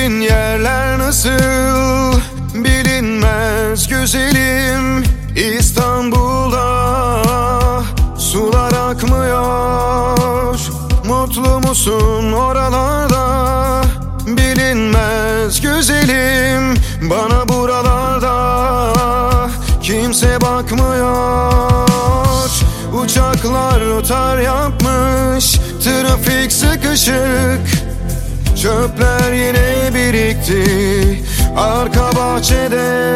Gittiğin yerler nasıl bilinmez güzelim. İstanbul'da sular akmıyor. Mutlu musun oralarda bilinmez güzelim. Bana buralarda kimse bakmıyor. Uçaklar rotar yapmış, trafik sıkışık. Çöpler yine birikti arka bahçede.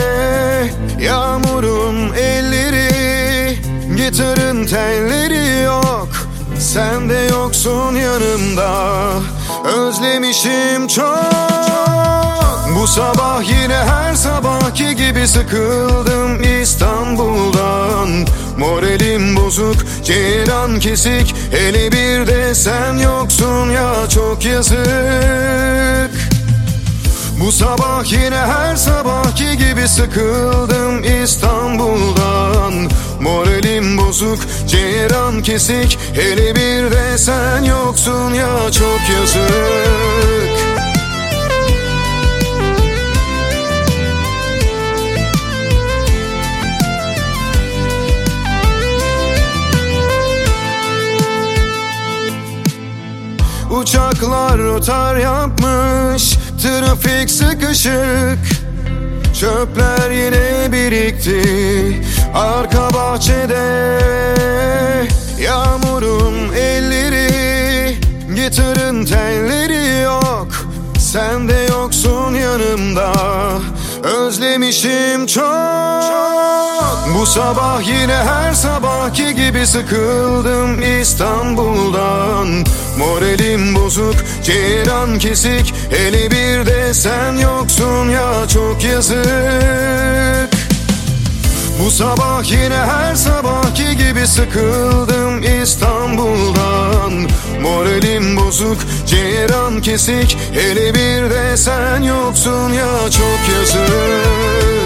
Yağmurun elleri, gitarın telleri yok. Sen de yoksun yanımda, özlemişim çok. Bu sabah yine her sabahki gibi sıkıldım İstanbul'dan. Moralim bozuk, ceyran kesik, hele bir de sen yoksun ya, çok yazık. Bu sabah yine her sabahki gibi sıkıldım İstanbul'dan. Moralim bozuk, ceyran kesik, hele bir de sen yoksun ya, çok yazık. Uçaklar rotar yapmış, trafik sıkışık. Çöpler yine birikti arka bahçede. Yağmurun elleri, gitarın telleri yok. Sen de yoksun yanımda, özlemişim çok. Bu sabah yine her sabahki gibi sıkıldım İstanbul'dan. Moralim bozuk, ceyran kesik, hele bir de sen yoksun ya, çok yazık. Bu sabah yine her sabahki gibi sıkıldım İstanbul'dan. Moralim bozuk, ceyran kesik, hele bir de sen yoksun ya, çok yazık.